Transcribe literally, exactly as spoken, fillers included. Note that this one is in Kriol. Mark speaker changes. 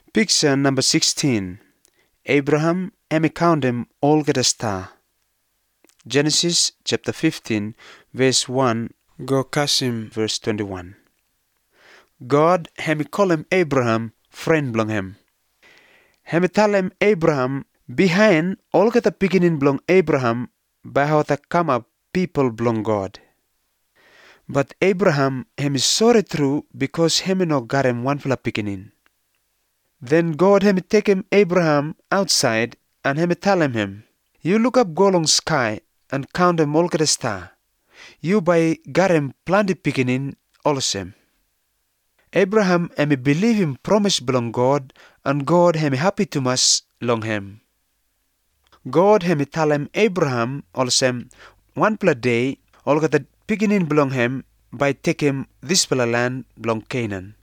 Speaker 1: Picture number sixteen. Abraham hemi counted all the star. Genesis chapter fifteen, verse one, go Kasim verse twenty-one. God hemi call him Abraham, friend blong him. Hemi tell him Abraham, behind all the beginning blong Abraham, by how the come up people blong God. But Abraham hemi sorry true because hemi no got him one fla beginning. Then God hemi take him Abraham outside and hemi tell him him, you look up go along sky and count them all the star. You by got him plenty beginning also. Abraham hemi believe him promise belong God and God hemi happy to us long him. God hemi tell him Abraham also one pla day all the beginning belong him by take him this pla land belong Canaan.